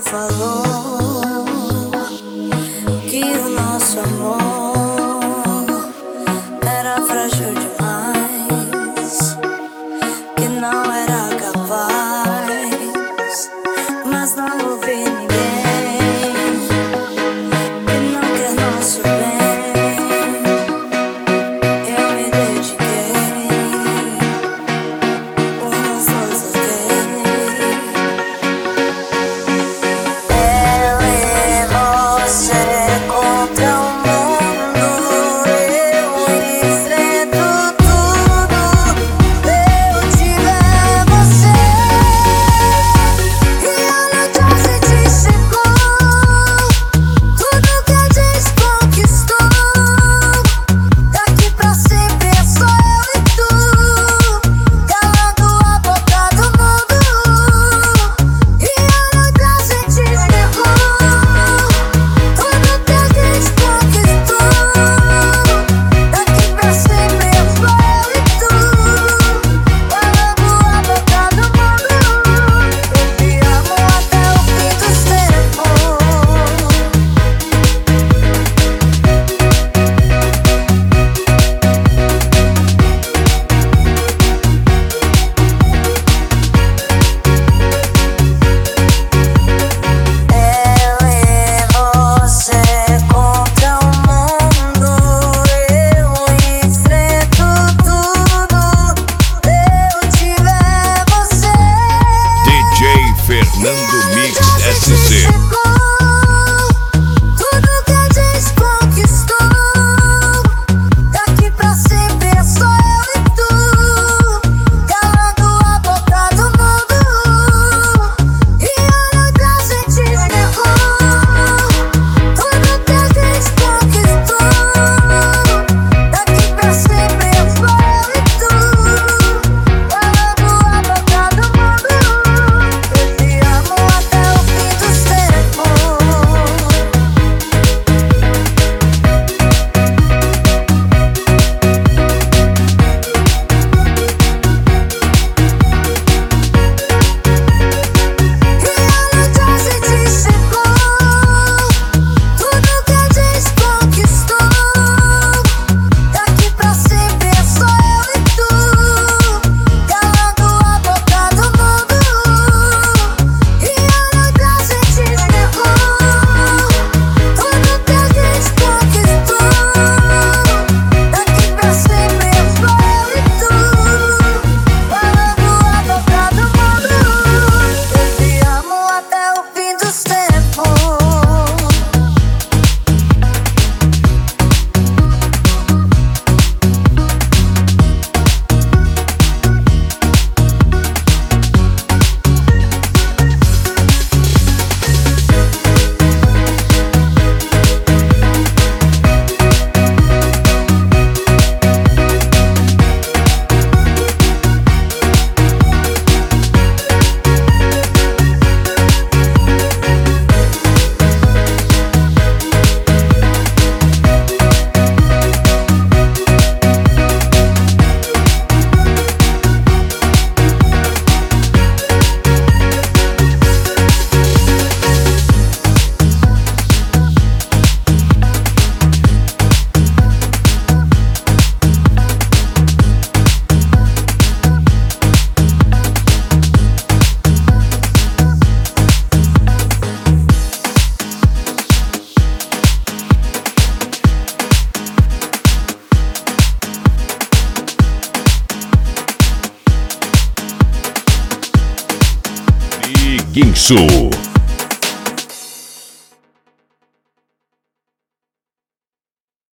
falou que o nosso amor era frágil demais, que não era capaz, mas não ouvi ninguém que não quer nosso bem. Eu me dediquei, por nós dois lutei. Eu e você contra o mundo, eu enfrento tudo. Eu tiver você, e olha onde a gente chegou. Tudo que a gente conquistou, daqui pra sempre é só eu e tu, calando a boca do mundo. E olha onde a gente chegou. Tudo que a gente conquistou, daqui pra sempre é só eu e tu, calando a boca do mundo. Eu te amo até o fim dos tempos. Eu e você contra o mundo, eu enfrento tudo. Eu tiver você, DJ Fernando Mix SC. tudo que a gente conquistou, daqui pra sempre é só eu e tu, calando a boca do mundo. E olha onde a gente chegou. Tudo que a gente conquistou, daqui pra sempre é só eu e tu, calando a boca do mundo. Eu te amo até o fim dos tempos. E olha onde a gente chegou. Tudo que a gente conquistou, daqui pra sempre é só eu e tu, calando a boca do mundo. E olha onde a gente chegou. Tudo que a gente conquistou, daqui pra sempre é só eu e tu, calando a boca do mundo. Eu te amo até o fim dos tempos. E Guinso.